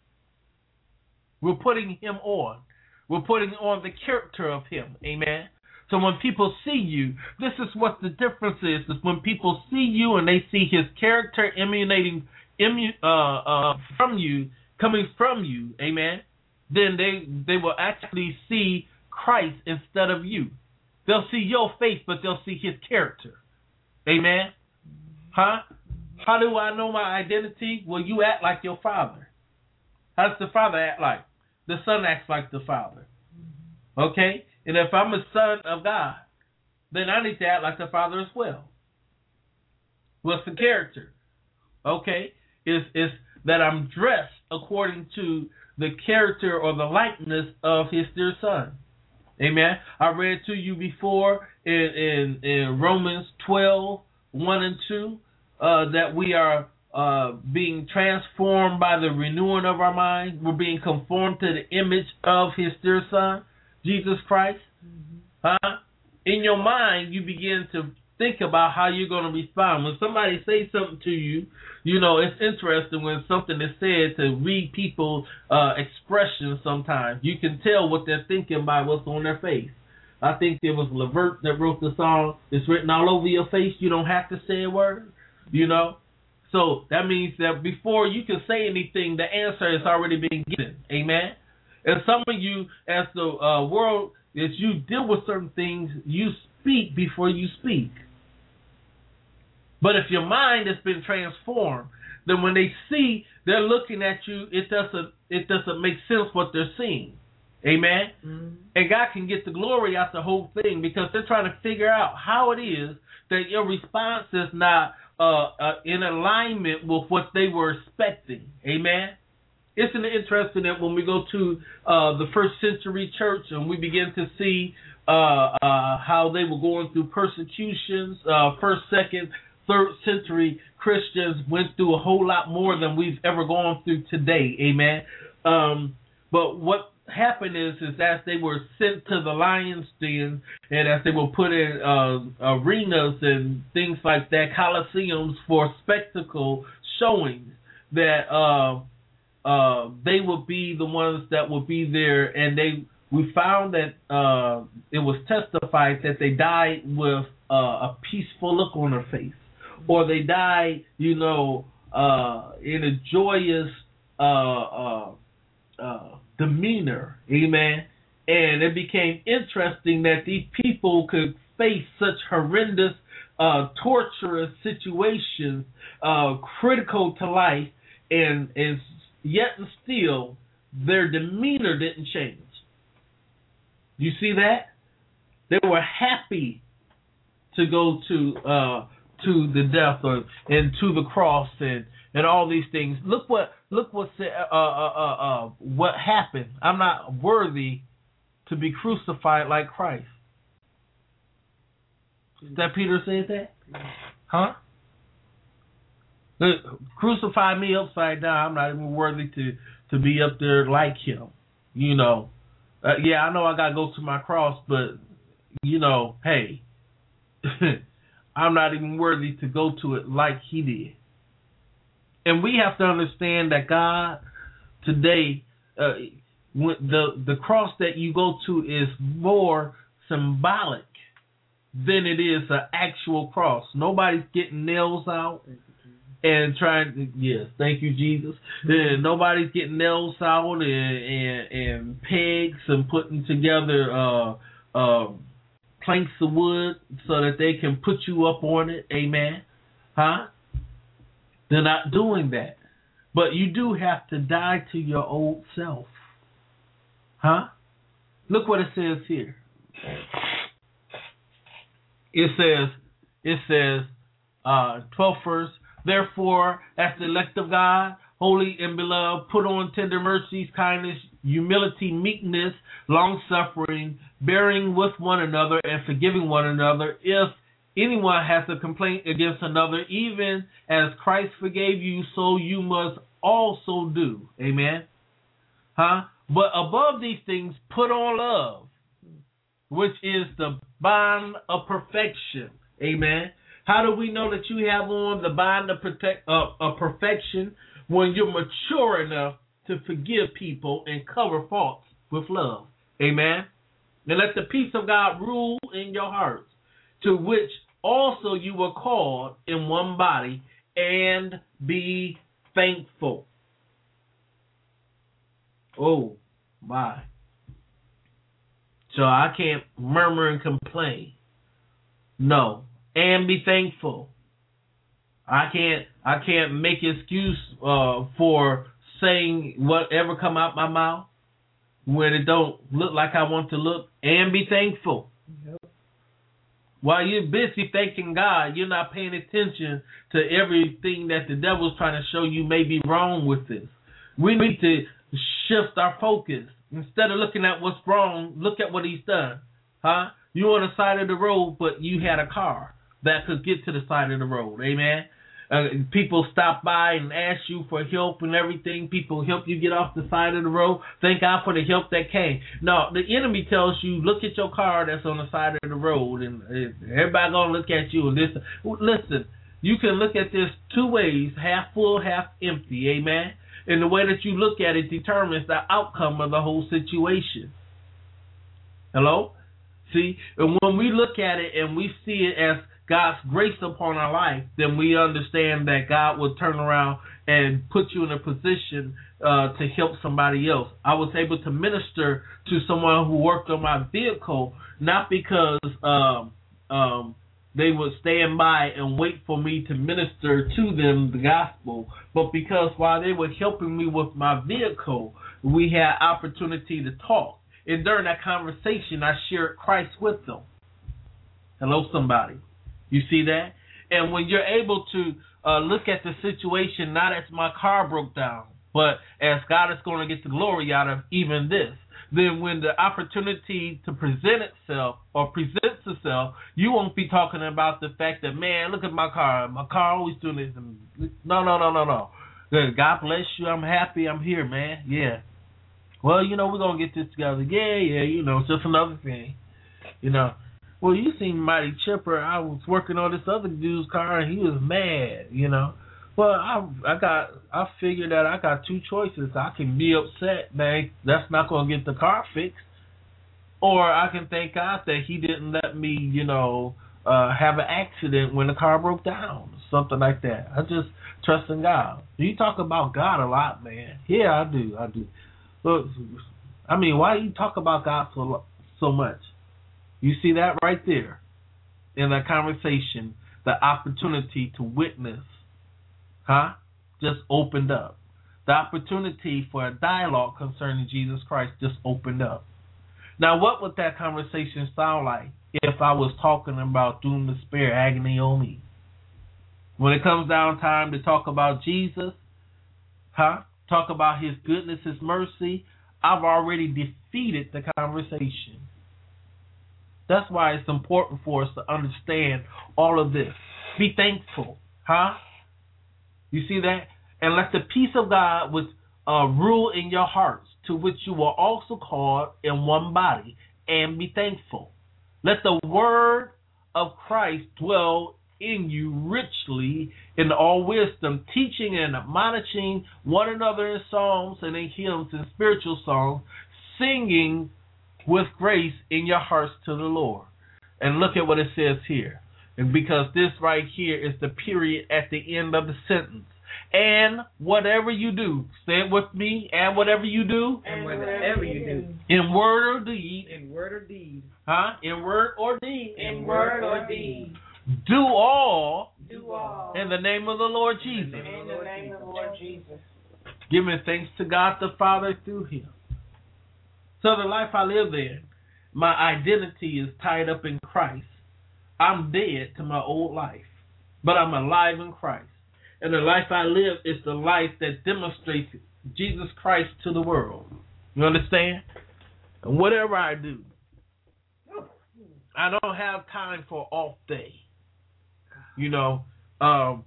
We're putting Him on. We're putting on the character of Him. Amen. So when people see you, this is what the difference is. Is when people see you and they see His character emanating emu, uh, uh, from you, coming from you. Amen. Then they they will actually see Christ instead of you. They'll see your face, but they'll see His character. Amen. Huh? How do I know my identity? Well, you act like your Father. How does the Father act like? The Son acts like the Father. Okay? And if I'm a son of God, then I need to act like the Father as well. What's the character? Okay? It's, it's that I'm dressed according to the character or the likeness of His dear Son. Amen? I read to you before in, in, in Romans twelve, one and two. Uh, that we are uh, being transformed by the renewing of our mind. We're being conformed to the image of His dear Son, Jesus Christ. Mm-hmm. Huh? In your mind, you begin to think about how you're going to respond. When somebody says something to you, you know, it's interesting when something is said to read people's uh, expressions sometimes. You can tell what they're thinking by what's on their face. I think it was Levert that wrote the song, "It's written all over your face, you don't have to say a word." You know, so that means that before you can say anything, the answer has already been given. Amen. And some of you, as the uh, world, as you deal with certain things, you speak before you speak. But if your mind has been transformed, then when they see, they're looking at you, it doesn't, it doesn't make sense what they're seeing. Amen. Mm-hmm. And God can get the glory out the whole thing because they're trying to figure out how it is that your response is not Uh, uh, in alignment with what they were expecting. Amen. Isn't it interesting that when we go to uh, the first century church and we begin to see uh, uh, how they were going through persecutions, uh, first, second, third century Christians went through a whole lot more than we've ever gone through today. Amen. Um, but what happened is, is as they were sent to the lion's den and as they were put in uh, arenas and things like that, coliseums for spectacle showings, that uh, uh, they would be the ones that would be there, and they we found that uh, it was testified that they died with uh, a peaceful look on their face, or they died, you know, uh, in a joyous uh, uh, uh, demeanor, amen. And it became interesting that these people could face such horrendous, uh, torturous situations, uh, critical to life, and, and yet and still their demeanor didn't change. You see that? They were happy to go to uh, to the death or and to the cross and, and all these things. Look what look what uh, uh, uh, uh, what happened. I'm not worthy to be crucified like Christ. Is that Peter said that? Huh? Crucify me upside down. I'm not even worthy to, to be up there like Him. You know. Uh, yeah, I know I got to go to my cross, but, you know, hey, I'm not even worthy to go to it like He did. And we have to understand that God today, uh, the the cross that you go to is more symbolic than it is an actual cross. Nobody's getting nails out and trying to, yes, thank you, Jesus. And nobody's getting nails out and, and, and pegs and putting together uh, uh, planks of wood so that they can put you up on it. Amen. Huh? They're not doing that. But you do have to die to your old self. Huh? Look what it says here. It says, it says, uh, twelfth verse, therefore, as the elect of God, holy and beloved, put on tender mercies, kindness, humility, meekness, long-suffering, bearing with one another and forgiving one another. If anyone has a complaint against another, even as Christ forgave you, so you must also do. Amen? Huh? But above these things, put on love, which is the bond of perfection. Amen? How do we know that you have on the bond of, protect, uh, of perfection? When you're mature enough to forgive people and cover faults with love. Amen? And let the peace of God rule in your hearts, to which also you were called in one body, and be thankful. Oh, my. So I can't murmur and complain. No. And be thankful. I can't I can't make excuse uh, for saying whatever come out my mouth when it don't look like I want to look, and be thankful. Yep. While you're busy thanking God, you're not paying attention to everything that the devil's trying to show you may be wrong with this. We need to shift our focus. Instead of looking at what's wrong, look at what he's done. Huh? You're on the side of the road, but you had a car that could get to the side of the road. Amen? Uh, people stop by and ask you for help and everything. People help you get off the side of the road. Thank God for the help that came. No, the enemy tells you, look at your car that's on the side of the road, and everybody going to look at you. And this. Listen, you can look at this two ways, half full, half empty. Amen? And the way that you look at it determines the outcome of the whole situation. Hello? See, and when we look at it and we see it as God's grace upon our life, then we understand that God will turn around and put you in a position uh, to help somebody else. I was able to minister to someone who worked on my vehicle, not because um, um, they would stand by and wait for me to minister to them the gospel, but because while they were helping me with my vehicle, we had opportunity to talk. And during that conversation, I shared Christ with them. Hello, somebody. You see that? And when you're able to uh, look at the situation, not as my car broke down, but as God is going to get the glory out of even this, then when the opportunity to present itself or presents itself, you won't be talking about the fact that, man, look at my car. My car always doing this. No, no, no, no, no. God bless you. I'm happy I'm here, man. Yeah. Well, you know, we're going to get this together. Yeah, yeah, you know, it's just another thing. You know. Well, you seem mighty chipper. I was working on this other dude's car, and he was mad, you know. Well, I I got I figured that I got two choices. I can be upset that that's not going to get the car fixed, or I can thank God that he didn't let me, you know, uh, have an accident when the car broke down, something like that. I just trust in God. You talk about God a lot, man. Yeah, I do. I do. Look, I mean, why do you talk about God so so much? You see that right there in that conversation, the opportunity to witness, huh, just opened up. The opportunity for a dialogue concerning Jesus Christ just opened up. Now, what would that conversation sound like if I was talking about doom, despair, agony on me? When it comes down time to talk about Jesus, huh, talk about his goodness, his mercy, I've already defeated the conversation. That's why it's important for us to understand all of this. Be thankful, huh? You see that? And let the peace of God with uh, rule in your hearts, to which you were also called in one body, and be thankful. Let the word of Christ dwell in you richly in all wisdom, teaching and admonishing one another in psalms and in hymns and spiritual songs, singing with grace in your hearts to the Lord. And look at what it says here. And because this right here is the period at the end of the sentence. And whatever you do, say it with me, and whatever you do. And whatever you do. In word or deed. In word or deed. Huh? In word or deed. In word or deed. Do all. do all. In the name of the Lord Jesus. In the name of the Lord Jesus. Giving thanks to God the Father through him. So the life I live in, my identity is tied up in Christ. I'm dead to my old life, but I'm alive in Christ. And the life I live is the life that demonstrates Jesus Christ to the world. You understand? And whatever I do, I don't have time for off day. You know, um,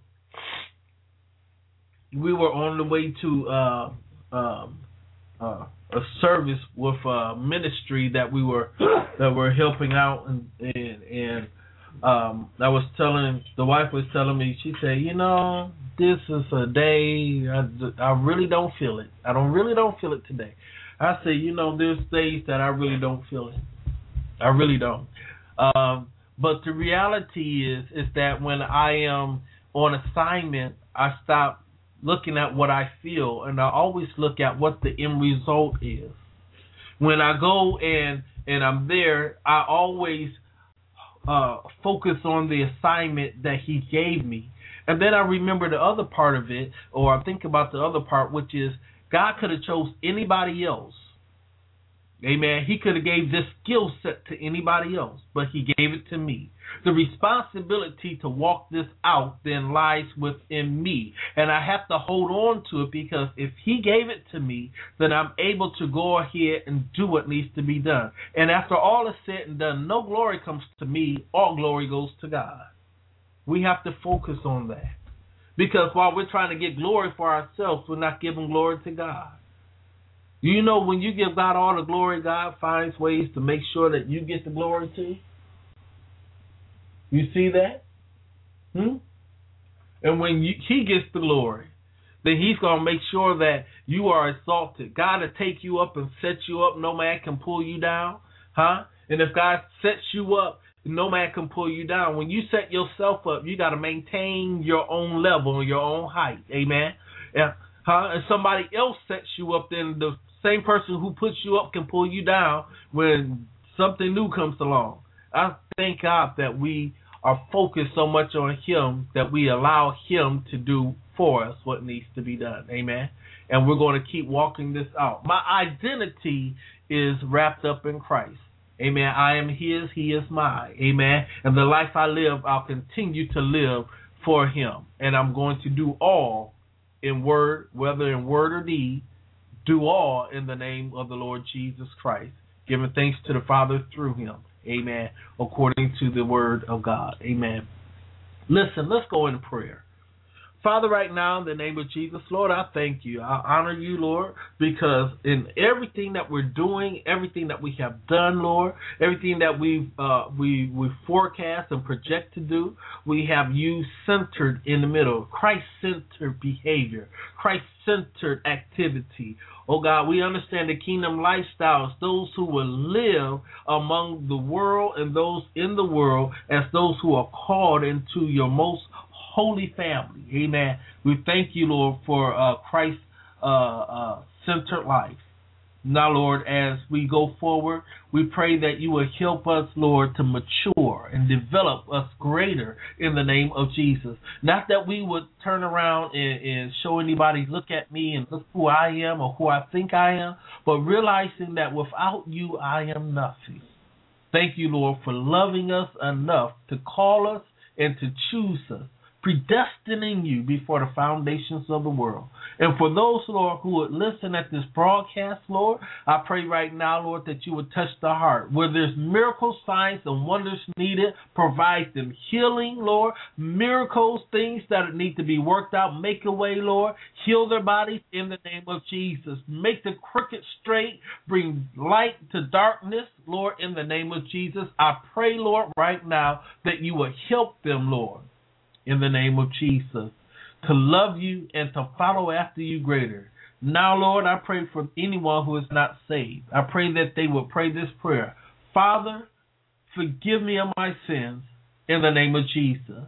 we were on the way to uh, um, uh, a service with a ministry that we were that were helping out, and and, and um, I was telling the wife was telling me, she said, you know, this is a day I, I really don't feel it. I don't really don't feel it today. I said, you know, there's days that I really don't feel it. I really don't. Um, but the reality is is that when I am on assignment, I stop looking at what I feel, and I always look at what the end result is. When I go and and I'm there, I always uh, focus on the assignment that he gave me. And then I remember the other part of it, or I think about the other part, which is God could have chose anybody else. Amen. He could have gave this skill set to anybody else, but he gave it to me. The responsibility to walk this out then lies within me, and I have to hold on to it, because if he gave it to me, then I'm able to go ahead and do what needs to be done. And after all is said and done, no glory comes to me, all glory goes to God. We have to focus on that, because while we're trying to get glory for ourselves, we're not giving glory to God. You know, when you give God all the glory, God finds ways to make sure that you get the glory too. You see that? Hmm? And when you, he gets the glory, then he's going to make sure that you are exalted. God will take you up and set you up. No man can pull you down. Huh? And if God sets you up, no man can pull you down. When you set yourself up, you got to maintain your own level, your own height. Amen? Yeah. Huh? And somebody else sets you up, then the same person who puts you up can pull you down when something new comes along. I thank God that we are focused so much on him that we allow him to do for us what needs to be done. Amen. And we're going to keep walking this out. My identity is wrapped up in Christ. Amen. I am his, he is mine. Amen. And the life I live, I'll continue to live for him. And I'm going to do all in word, whether in word or deed, do all in the name of the Lord Jesus Christ, giving thanks to the Father through him. Amen. According to the word of God. Amen. Listen, let's go in prayer. Father, right now, in the name of Jesus, Lord, I thank you. I honor you, Lord, because in everything that we're doing, everything that we have done, Lord, everything that we've, uh, we we forecast and project to do, we have you centered in the middle. Christ-centered behavior, Christ-centered activity. Oh, God, we understand the kingdom lifestyles, those who will live among the world and those in the world as those who are called into your most holy family. Amen. We thank you, Lord, for uh, Christ uh, uh, centered life. Now, Lord, as we go forward, we pray that you will help us, Lord, to mature and develop us greater in the name of Jesus. Not that we would turn around and, and show anybody, look at me and look who I am or who I think I am, but realizing that without you, I am nothing. Thank you, Lord, for loving us enough to call us and to choose us, predestining you before the foundations of the world. And for those, Lord, who would listen at this broadcast, Lord, I pray right now, Lord, that you would touch the heart. Where there's miracles, signs, and wonders needed, provide them healing, Lord. Miracles, things that need to be worked out, make a way, Lord. Heal their bodies in the name of Jesus. Make the crooked straight. Bring light to darkness, Lord, in the name of Jesus. I pray, Lord, right now that you would help them, Lord, in the name of Jesus, to love you and to follow after you greater. Now, Lord, I pray for anyone who is not saved. I pray that they will pray this prayer. Father, forgive me of my sins in the name of Jesus.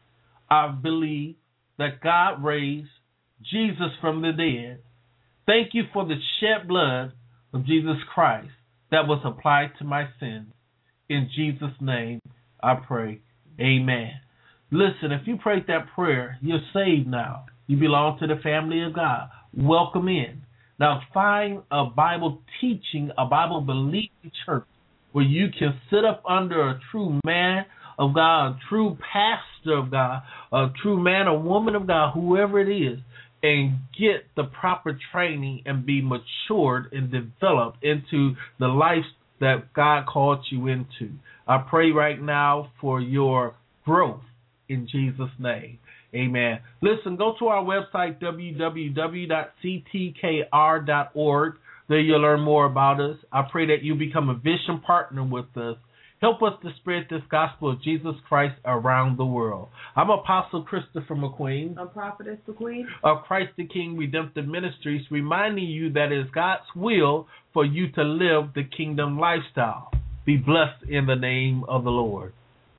I believe that God raised Jesus from the dead. Thank you for the shed blood of Jesus Christ that was applied to my sins. In Jesus' name, I pray. Amen. Listen, if you prayed that prayer, you're saved now. You belong to the family of God. Welcome in. Now find a Bible teaching, a Bible believing church where you can sit up under a true man of God, a true pastor of God, a true man or woman of God, whoever it is, and get the proper training and be matured and developed into the life that God called you into. I pray right now for your growth in Jesus' name. Amen. Listen, go to our website, w w w dot c t k r dot org. There you'll learn more about us. I pray that you become a vision partner with us. Help us to spread this gospel of Jesus Christ around the world. I'm Apostle Christopher McQueen. I'm Prophetess McQueen. Of Christ the King Redemptive Ministries, reminding you that it is God's will for you to live the kingdom lifestyle. Be blessed in the name of the Lord.